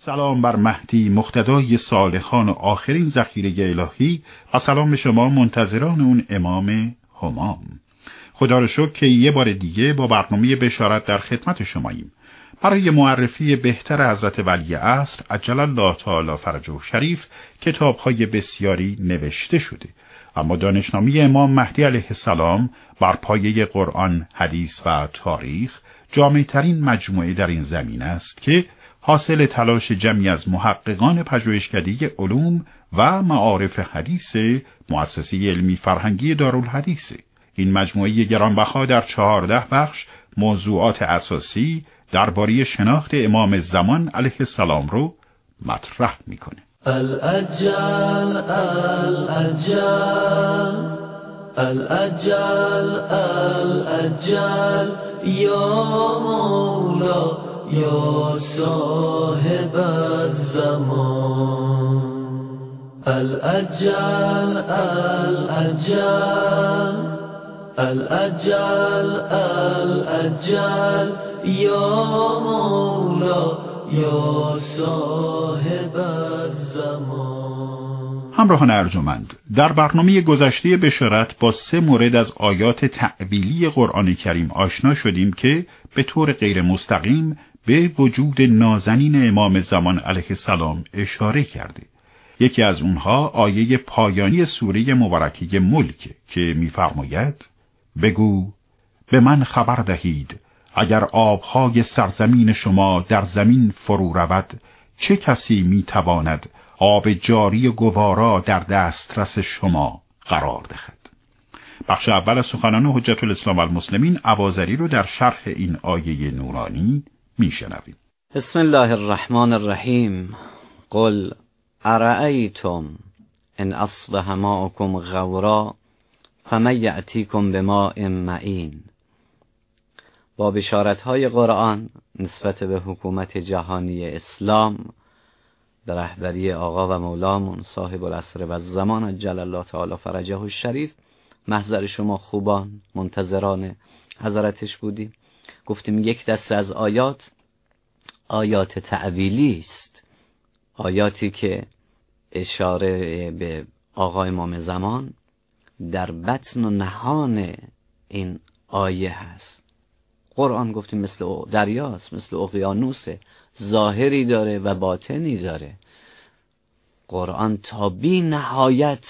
سلام بر مهدی مقتدای صالحان و آخرین ذخیره الهی و سلام به شما منتظران اون امام همام. خدا رو شکر که یه بار دیگه با برنامه بشارت در خدمت شماییم. برای معرفی بهتر حضرت ولی عصر عجل الله تعالی فرجه شریف کتاب‌های بسیاری نوشته شده، اما دانشنامه امام مهدی علیه السلام بر پایه قرآن، حدیث و تاریخ جامع‌ترین مجموعه در این زمینه است که حاصل تلاش جمعی از محققان پژوهشکده علوم و معارف حدیث مؤسسه علمی فرهنگی دارالحدیث. این مجموعه گرانبها در 14 بخش موضوعات اساسی درباره شناخت امام زمان علیه السلام رو مطرح میکنه. الأجل الأجل الأجل الأجل یا مولا یا صاحب الزمان. الأجل الأجل الأجل الأجل یا مولا یا صاحب الزمان. همراهان ارجمند، در برنامه گذشته بشارت با 3 مورد از آیات تأویلی قرآن کریم آشنا شدیم که به طور غیر مستقیم به وجود نازنین امام زمان علیه السلام اشاره کرده. یکی از اونها آیه پایانی سوره مبارکه ملک که می‌فرماید: بگو به من خبر دهید اگر آبهای سرزمین شما در زمین فرو رود، چه کسی میتواند آب جاری گوارا در دسترس شما قرار دهد؟ بخش اول از سخنان حجت الاسلام والمسلمین اباظری رو در شرح این آیه نورانی میشنویم. بسم الله الرحمن الرحیم. قل ارأیتم ان اصبح ماؤکم غورا فمن یأتیکم بماء معین. با بشارت‌های قرآن نسبت به حکومت جهانی اسلام به رهبری آقا و مولامون صاحب العصر و الزمان عجل الله تعالی فرجه الشریف محضر شما خوبان منتظران حضرتش بودیم. گفتیم یک دسته از آیات تأویلی است، آیاتی که اشاره به آقا امام زمان در بطن و نهان این آیه هست. قرآن گفتیم مثل دریاست، مثل اقیانوسه، ظاهری داره و باطنی داره. قرآن تا بی نهایت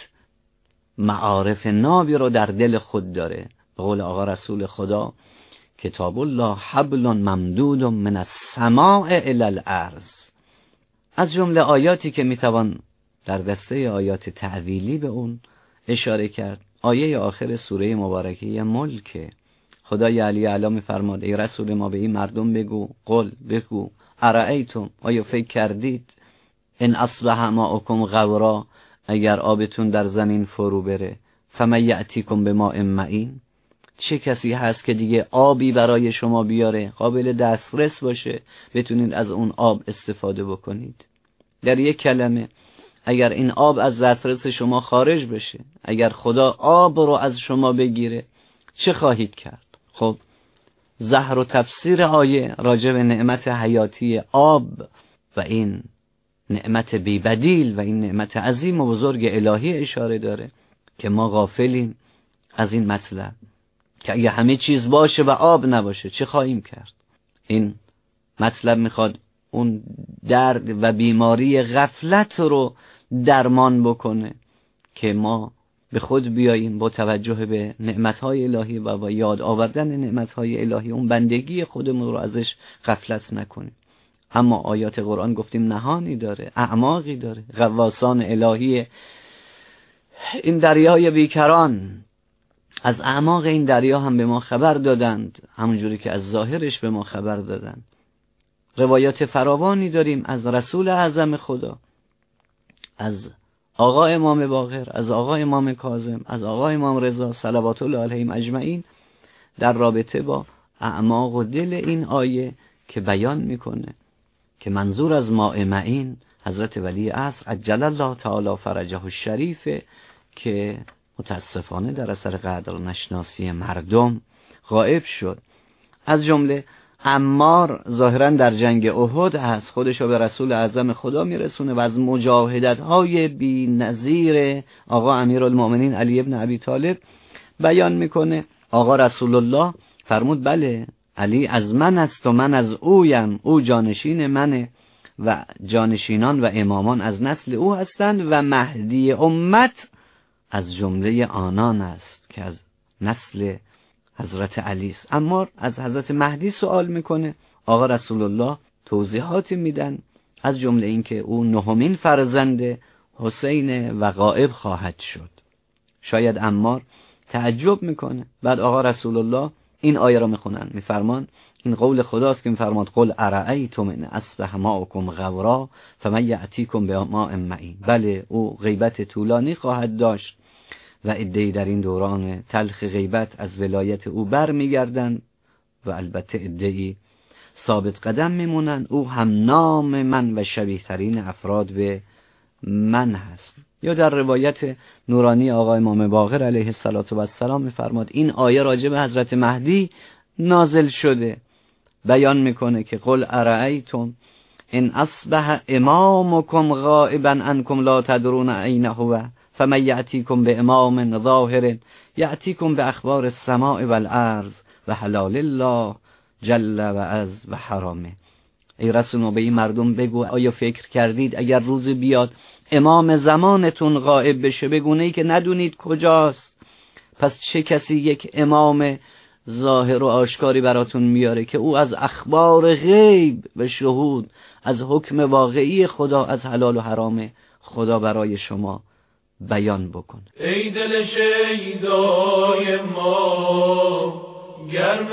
معارف نابی رو در دل خود داره. به قول آقا رسول خدا: کتاب الله حبل ممدود من السماء الی الارض. از جمله آیاتی که میتوان در دسته آیات تأویلی به اون اشاره کرد، آیه آخر سوره مبارکه ملک. خدای علی اعلی می‌فرماد: ای رسول ما به این مردم بگو، قل بگو، ارأیتم، آیا فکر کردید ان اصبح ماؤکم غورا، اگر آبتون در زمین فرو بره، فمن یأتیکم بماء معین، چه کسی هست که دیگه آبی برای شما بیاره، قابل دسترس باشه، بتونید از اون آب استفاده بکنید؟ در یک کلمه، اگر این آب از دسترس شما خارج بشه، اگر خدا آب رو از شما بگیره، چه خواهید کرد؟ خب ظاهر و تفسیر آیه راجع به نعمت حیاتی آب و این نعمت بی بدیل و این نعمت عظیم و بزرگ الهی اشاره داره که ما غافلیم از این مطلب که اگه همه چیز باشه و آب نباشه چه خواهیم کرد. این مطلب میخواد اون درد و بیماری غفلت رو درمان بکنه که ما به خود بیاییم با توجه به نعمتهای الهی و با یاد آوردن نعمتهای الهی اون بندگی خودمون رو ازش غفلت نکنیم. اما آیات قرآن گفتیم نهانی داره، اعماقی داره. غواصان الهی این دریای بیکران از اعماق این دریا هم به ما خبر دادند، همونجوری که از ظاهرش به ما خبر دادند. روایات فراوانی داریم از رسول اعظم خدا، از آقا امام باقر، از آقا امام کاظم، از آقا امام رضا صلوات الله علیهم اجمعین در رابطه با اعماق و دل این آیه که بیان میکنه که منظور از ماء معین حضرت ولی عصر عجل الله تعالی فرجه الشریف که متاسفانه در اثر قدر نشناسی مردم غائب شد. از جمله عمار ظاهرا در جنگ احد هست، خودشو به رسول اعظم خدا میرسونه و از مجاهدت‌های بی‌نظیر آقا امیرالمؤمنین علی ابن ابی طالب بیان میکنه. آقا رسول الله فرمود بله، علی از من است و من از اویم، او جانشین منه و جانشینان و امامان از نسل او هستند و مهدی امت از جمله آنان است که از نسل حضرت علی است. اما از حضرت مهدی سوال میکنه. آقا رسول الله توضیحاتی میدن، از جمله این که او نهمین فرزند حسین و غائب خواهد شد. شاید عمار تعجب میکنه. بعد آقا رسول الله این آیه را میخونن، میفرمان این قول خداست که میفرماد قل ارأیتم ان اصبح ماؤکم غورا فمن یأتیکم بماء معین. بله، او غیبت طولانی خواهد داشت و عده‌ای در این دوران تلخ غیبت از ولایت او بر میگردن و البته عده‌ای ثابت قدم میمونن. او هم نام من و شبیه ترین افراد به من هست. یا در روایت نورانی آقا امام باقر علیه السلام میفرماد این آیه راجع به حضرت مهدی نازل شده، بیان میکنه که قل ارأیتم ان اصبح امامکم غائبا عنکم لا تدرون این هو فمن یأتیکم بامام ظاهر یأتیکم باخبار السماء والارض و حلال الله جل و عز و حرامه. ای رسول به این مردم بگو آیا فکر کردید اگر روزی بیاد امام زمانتون غائب بشه به گونه‌ای که ندونید کجاست، پس چه کسی یک امام ظاهر و آشکاری براتون میاره که او از اخبار غیب و شهود، از حکم واقعی خدا، از حلال و حرام خدا برای شما بیان بکن. ای دل شیدای ما گرم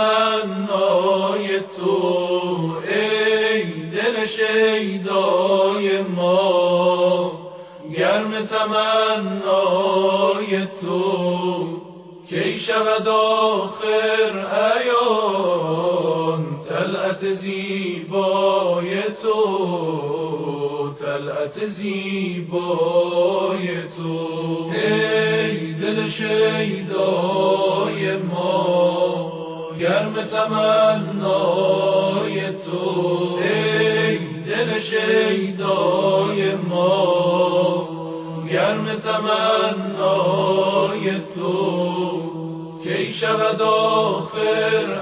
تمنای تو، ای دل شیدای ما گرم تمنای تو، کی شود آخر عیان طلعت زیبای تو، طلعت زیبای تو. ای دل شیدای ما گرم تمنای تو، ای دل شیدای ما گرم تمنای تو، کی شود آخر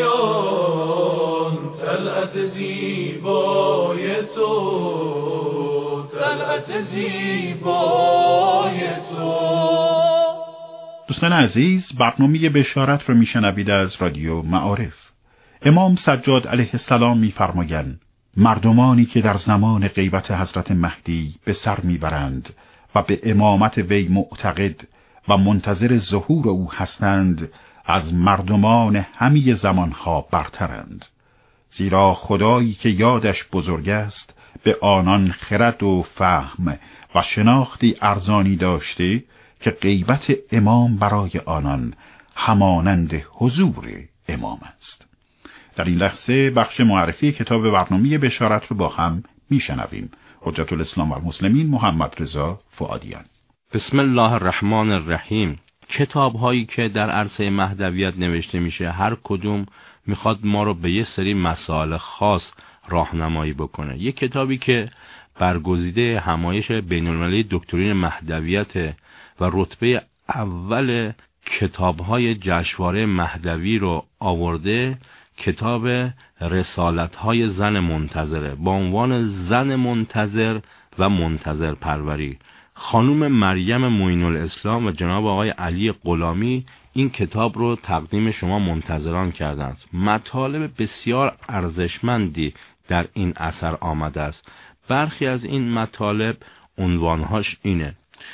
عیان طلعت زیبای تو، طلعت زیبای تو. دوستان عزیز، برنامه بشارت رو میشنوید از رادیو معارف. امام سجاد علیه السلام میفرمایند مردمانی که در زمان غیبت حضرت مهدی به سر میبرند و به امامت وی معتقد و منتظر ظهور او هستند از مردمان همه زمانها برترند، زیرا خدایی که یادش بزرگ است به آنان خرد و فهم و شناختی ارزانی داشته که غیبت امام برای آنان همانند حضور امام است. در این لحظه بخش معرفی کتاب برنامه بشارت رو با هم میشنویم. حجت الاسلام و المسلمین محمد رضا فؤادیان. بسم الله الرحمن الرحیم. کتاب هایی که در عرصه مهدویت نوشته میشه هر کدوم میخواد ما رو به یه سری مسائل خاص راهنمایی بکنه. یه کتابی که برگزیده همایش بین‌المللی دکترین مهدویت و رتبه اول کتاب‌های جشنواره مهدوی رو آورده، کتاب رسالت‌های زن منتظره با عنوان زن منتظر و منتظر پروری. خانم مریم معین الاسلام و جناب آقای علی غلامی این کتاب رو تقدیم شما منتظران کردند. مطالب بسیار ارزشمندی در این اثر آمده است. برخی از این مطالب عنوانهاش اینه: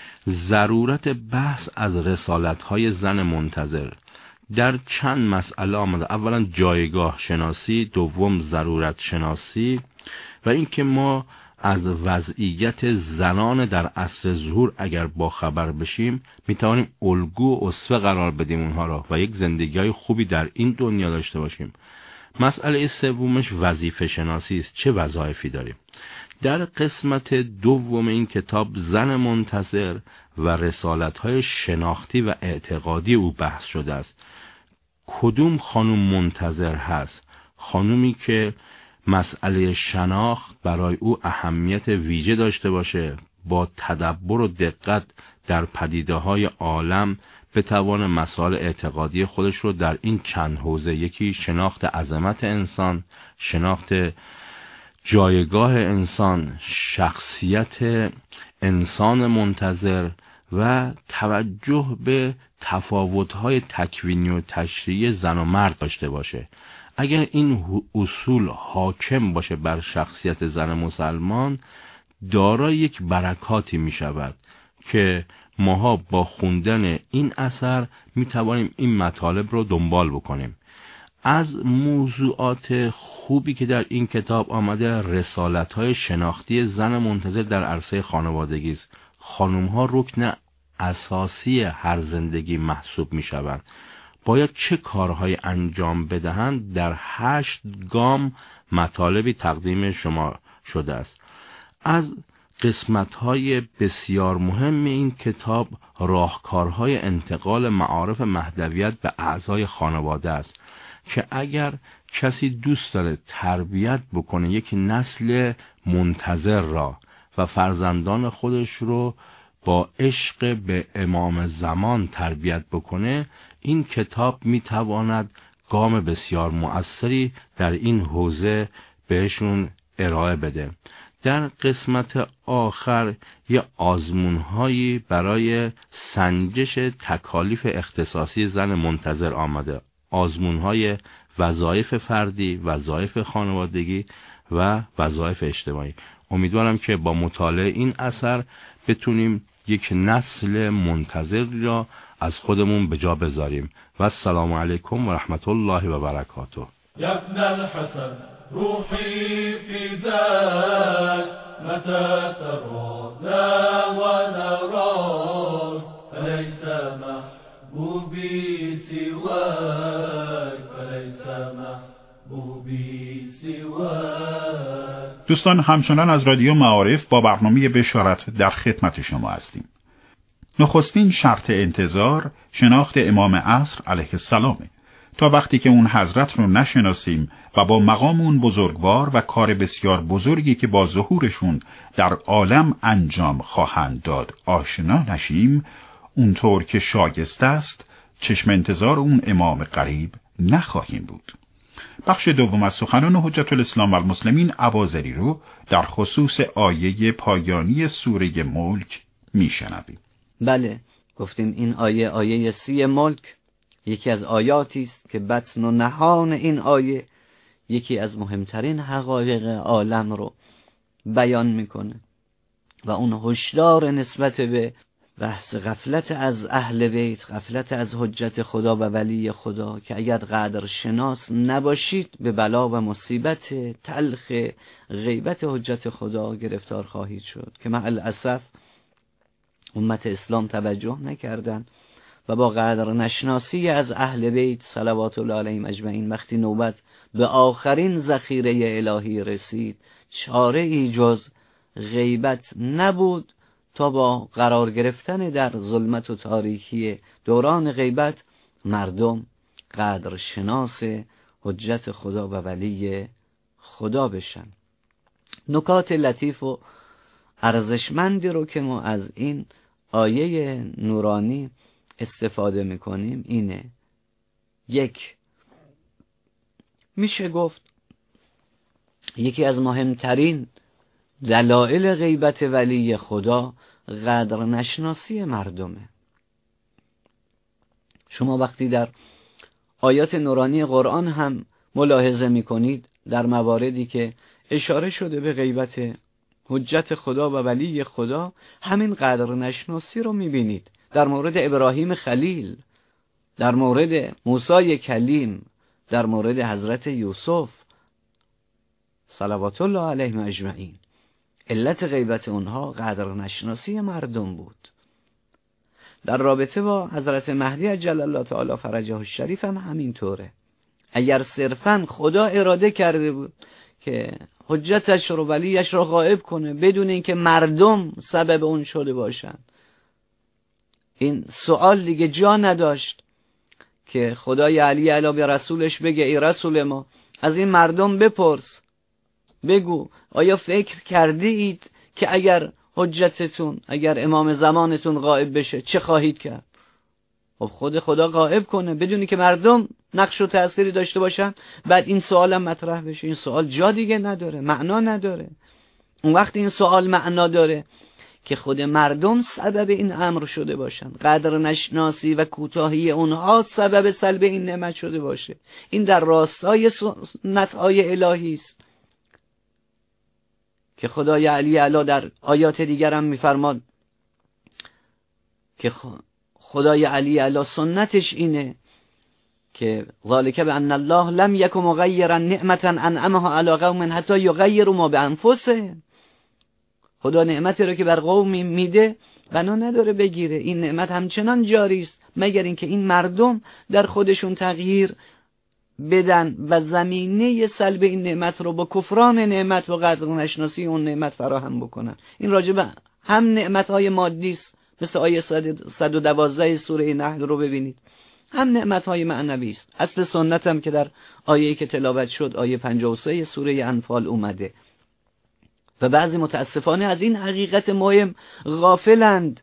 ضرورت بحث از رسالت‌های زن منتظر. در چند مسئله آمده. اولا جایگاه شناسی، دوم ضرورت شناسی و اینکه ما از وضعیت زنان در عصر ظهور اگر با خبر بشیم میتوانیم الگو و اسوه قرار بدیم اونها را و یک زندگی خوبی در این دنیا داشته باشیم. مسئله سومش وظیفه شناسی است. چه وظایفی داریم؟ در قسمت دوم این کتاب زن منتظر و رسالت‌های شناختی و اعتقادی او بحث شده است. کدوم خانم منتظر هست؟ خانومی که مسئله شناخت برای او اهمیت ویژه داشته باشه، با تدبر و دقت در پدیده‌های عالم بتوان مسائل اعتقادی خودش رو در این چند حوزه، یکی شناخت عظمت انسان، شناخت جایگاه انسان، شخصیت انسان منتظر و توجه به تفاوت‌های تکوینی و تشریعی زن و مرد داشته باشه. اگر این اصول حاکم باشه بر شخصیت زن مسلمان، دارای یک برکاتی می شود که ماها با خوندن این اثر می توانیم این مطالب رو دنبال بکنیم. از موضوعات خوبی که در این کتاب آمده، رسالت‌های شناختی زن منتظر در عرصه خانوادگی است. خانم‌ها رکن اساسی هر زندگی محسوب می‌شوند. باید چه کارهای انجام بدهند؟ در 8 گام مطالبی تقدیم شما شده است. از قسمت‌های بسیار مهم این کتاب راهکارهای انتقال معارف مهدویت به اعضای خانواده است که اگر کسی دوست داره تربیت بکنه یک نسل منتظر را و فرزندان خودش رو با عشق به امام زمان تربیت بکنه، این کتاب میتواند گام بسیار مؤثری در این حوزه بهشون ارائه بده. در قسمت آخر یه آزمون‌هایی برای سنجش تکالیف اختصاصی زن منتظر آمده. آزمون‌های وظایف فردی، وظایف خانوادگی و وظایف اجتماعی. امیدوارم که با مطالعه این اثر بتونیم یک نسل منتظر را از خودمون به جا بذاریم. و السلام علیکم و رحمت الله و برکاته. یا ابن الحسن روحی فداک متى ترانا ونراك فليس محبوبي سواك فليس محبوبي سواك. دوستان، همچنان از رادیو معارف با برنامه بشارت در خدمت شما هستیم. نخستین شرط انتظار شناخت امام عصر علیه السلامه. تا وقتی که اون حضرت رو نشناسیم و با مقام اون بزرگوار و کار بسیار بزرگی که با ظهورشون در عالم انجام خواهند داد آشنا نشیم، اونطور که شایسته است چشم انتظار اون امام قریب نخواهیم بود. بخش دوم از سخنان حجت الاسلام و المسلمین اوازری رو در خصوص آیه پایانی سوره ملک میشنویم. بله، گفتیم این آیه 30 ملک یکی از آیاتی است که بطن و نهان این آیه یکی از مهمترین حقایق عالم رو بیان میکنه و اون هشدار نسبت به بحث غفلت از اهل بیت، غفلت از حجت خدا و ولی خدا، که اگر قدر شناس نباشید به بلا و مصیبت تلخ غیبت حجت خدا گرفتار خواهید شد که مع الاسف امت اسلام توجه نکردن و با قدر نشناسی از اهل بیت صلوات الله علیهم اجمعین وقتی نوبت به آخرین ذخیره الهی رسید، چاره ای جز غیبت نبود تا با قرار گرفتن در ظلمت و تاریکی دوران غیبت مردم قدر شناس حجت خدا و ولی خدا بشن. نکات لطیف و ارزشمندی رو که ما از این آیه نورانی استفاده میکنیم اینه: یک، میشه گفت یکی از مهمترین دلایل غیبت ولی خدا قدر نشناسی مردمه. شما وقتی در آیات نورانی قرآن هم ملاحظه میکنید در مواردی که اشاره شده به غیبت حجت خدا و ولی خدا، همین قدر نشناسی رو میبینید. در مورد ابراهیم خلیل، در مورد موسی کلیم، در مورد حضرت یوسف صلوات الله علیهم اجمعین. علت غیبت اونها قدر نشناسی مردم بود. در رابطه با حضرت مهدی عجل الله تعالی فرجه الشریف هم همینطوره. اگر صرفاً خدا اراده کرده بود که حجتش رو ولیش رو غائب کنه بدون اینکه مردم سبب اون شده باشن، این سوال دیگه جا نداشت که خدای علی علی به رسولش بگه ای رسول ما از این مردم بپرس، بگو آیا فکر کرده اید که اگر حجتتون، اگر امام زمانتون غائب بشه چه خواهید کرد؟ خب خود خدا غائب کنه بدونی که مردم نقش و تأثیری داشته باشن، بعد این سوال هم مطرح بشه. این سوال جا دیگه نداره، معنا نداره. اون وقت این سوال معنا داره که خود مردم سبب این امر شده باشن، قدر نشناسی و کوتاهی اونها سبب سلب این نعمت شده باشه. این در راستای سنت‌های الهی است که خدای علی اعلی در آیات دیگر هم می‌فرماد که خدای علی اعلی سنتش اینه که ذالک بان الله لم یک مغیرا نعمة انعمها علی قوم حتی یغیروا ما بانفسهم. خدا نعمتی رو که بر قومی میده بنا نداره بگیره، این نعمت همچنان جاری است مگر اینکه این مردم در خودشون تغییر بدن و زمینه سلب این نعمت رو با کفران نعمت و قدر نشناسی اون نعمت فراهم بکنن. این راجبه هم نعمت‌های مادی است، مثل آیه 112 سوره نحل رو ببینید، هم نعمت‌های معنوی است. اصل سنت هم که در آیه‌ای که تلاوت شد، آیه 53 سوره انفال اومده. و بعضی متاسفانه از این حقیقت مهم غافلند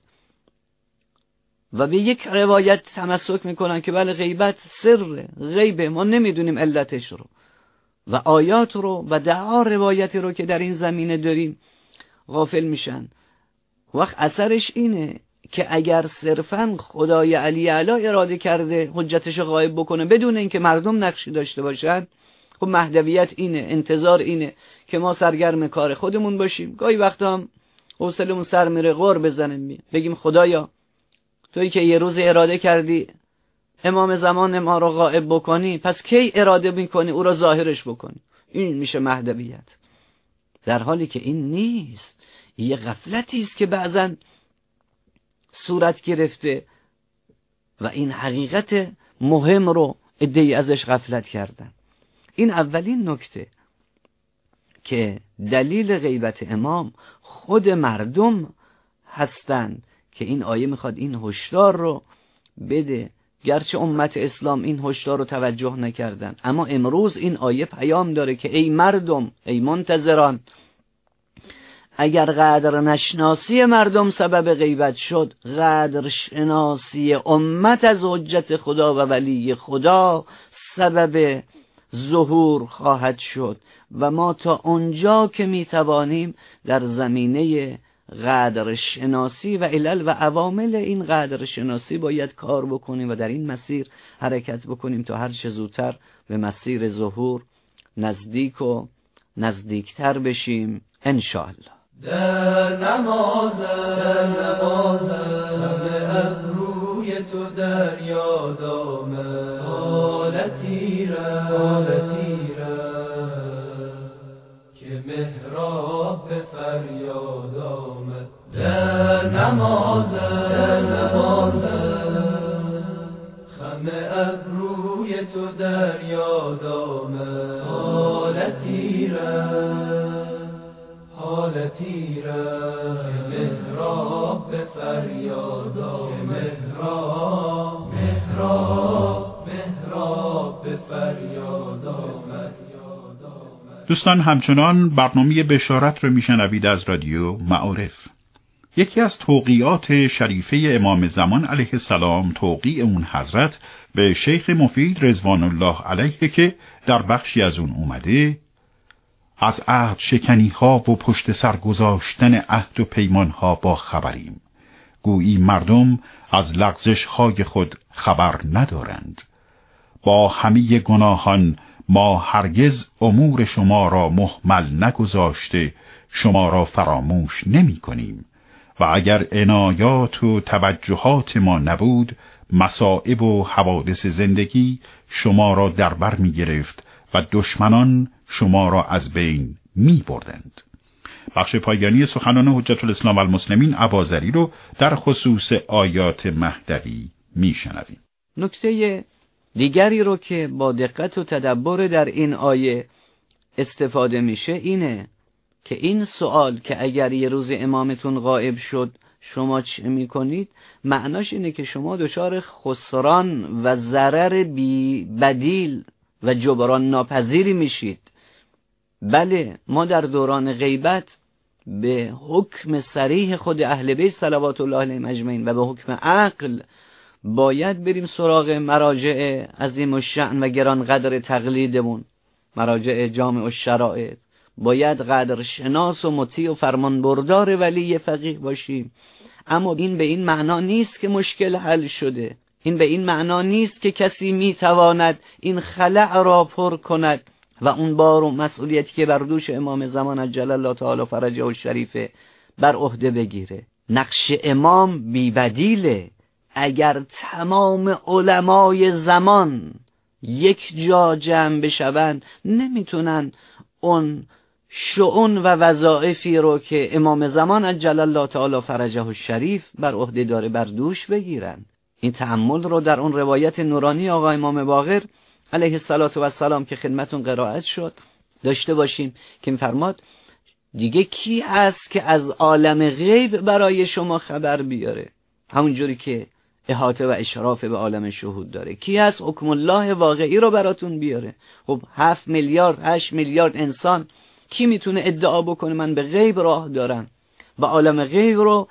و به یک روایت تمسک میکنن که بله غیبت سر غیبه، ما نمیدونیم علتش رو، و آیات رو و ده‌ها روایتی رو که در این زمینه داریم غافل میشن. وقت اثرش اینه که اگر صرفاً خدای علی اعلی اراده کرده حجتش غایب بکنه بدون اینکه مردم نقشی داشته باشن، خب مهدویت اینه، انتظار اینه که ما سرگرم کار خودمون باشیم. گاهی وقتا هم حوصلمون سر میره غر بزنیم بگیم خدایا تویی که یه روز اراده کردی امام زمان ما رو غائب بکنی، پس کی اراده میکنی او رو ظاهرش بکنی؟ این میشه مهدویت، در حالی که این نیست. یه غفلتی است که بعضا صورت گرفته و این حقیقت مهم رو عده‌ای ازش غفلت کردن. این اولین نکته که دلیل غیبت امام خود مردم هستند که این آیه میخواد این هشدار رو بده. گرچه امت اسلام این هشدار رو توجه نکردن، اما امروز این آیه پیام داره که ای مردم، ای منتظران، اگر قدر نشناسی مردم سبب غیبت شد، قدر شناسی امت از حجت خدا و ولی خدا سبب ظهور خواهد شد. و ما تا اونجا که میتوانیم در زمینه قدر شناسی و علل و عوامل این قدر شناسی باید کار بکنیم و در این مسیر حرکت بکنیم تا هر چه زودتر به مسیر ظهور نزدیک و نزدیکتر بشیم انشاءالله. در نماز همه ابروی تو در یاد آمد، حالتی را که محراب به فریاد آمد. در نماز همه ابروی تو در یاد آمد، حالتی را که محراب به فریاد آمد، محراب به فریاد آمد. دوستان همچنان برنامه بشارت رو میشنوید از رادیو معارف. یکی از توقیات شریفه امام زمان علیه السلام توقیع اون حضرت به شیخ مفید رضوان الله علیه که در بخشی از اون اومده: از عهد شکنی ها و پشت سر گذاشتن عهد و پیمان ها با خبریم، گویی مردم از لغزش های خود خبر ندارند. با همه گناهان ما هرگز امور شما را مهمل نگذاشته شما را فراموش نمی کنیم و اگر عنایات و توجهات ما نبود مصائب و حوادث زندگی شما را در بر می گرفت و دشمنان شما را از بین می بردند. بخش پایانی سخنان حجت الاسلام و المسلمین اباظری رو در خصوص آیات مهدوی می شنویم. نکته دیگری رو که با دقت و تدبر در این آیه استفاده میشه اینه که این سوال که اگر یه روز امامتون غائب شد شما چه میکنید، معناش اینه که شما دچار خسران و ضرر بی بدیل و جبران ناپذیری میشید. بله، ما در دوران غیبت به حکم صریح خود اهل بیت صلوات الله علیهم اجمعین و به حکم عقل باید بریم سراغ مراجع عظیم الشأن و گران قدر تقلیدمون، مراجع جامع الشرائع. باید قدر شناس و مطیع و فرمانبردار ولی فقیه باشیم. اما این به این معنا نیست که مشکل حل شده. این به این معنا نیست که کسی میتواند این خلأ را پر کند و اون بار و مسئولیتی که بر دوش امام زمان عجل الله تعالی فرجه الشریفه بر عهده بگیره. نقش امام بی‌بدیله. اگر تمام علمای زمان یک جا جمع بشوند نمیتونن اون شؤون و وظایفی رو که امام زمان عجل الله تعالی فرجه الشریف بر عهده داره بر دوش بگیرن. این تأمل رو در اون روایت نورانی آقا امام باقر علیه السلام که خدمتون قرائت شد داشته باشیم که می‌فرماد دیگه کی هست که از عالم غیب برای شما خبر بیاره؟ همونجوری که احاطه و اشراف به عالم شهود داره. کی هست حکم الله واقعی رو براتون بیاره؟ خب 7 میلیارد 8 میلیارد انسان کی میتونه ادعا بکنه من به غیب راه دارم و عالم غیب رو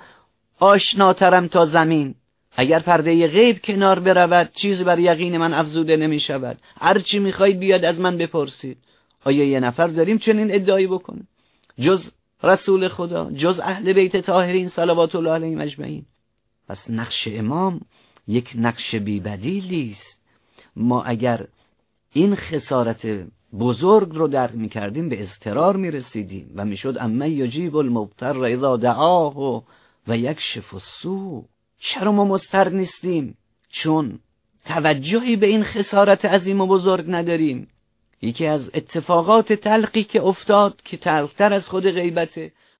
آشناترم تا زمین؟ اگر پرده غیب کنار برود چیزی بر یقین من افزوده نمی شود. هر چی میخواید بیاد از من بپرسید. آیا یه نفر داریم چنین ادعایی بکنه جز رسول خدا، جز اهل بیت طاهرین صلوات الله علیهم اجمعین؟ پس نقش امام یک نقش بی‌بدیلی است. ما اگر این خسارت بزرگ رو درک می‌کردیم به اضطرار می‌رسیدیم و میشد اما یجیب المضطر اذا دعاه و یکشف السوء. چرا ما مضطر نیستیم؟ چون توجهی به این خسارت عظیم و بزرگ نداریم. یکی از اتفاقات تلقی که افتاد که تلختر از خود غیبته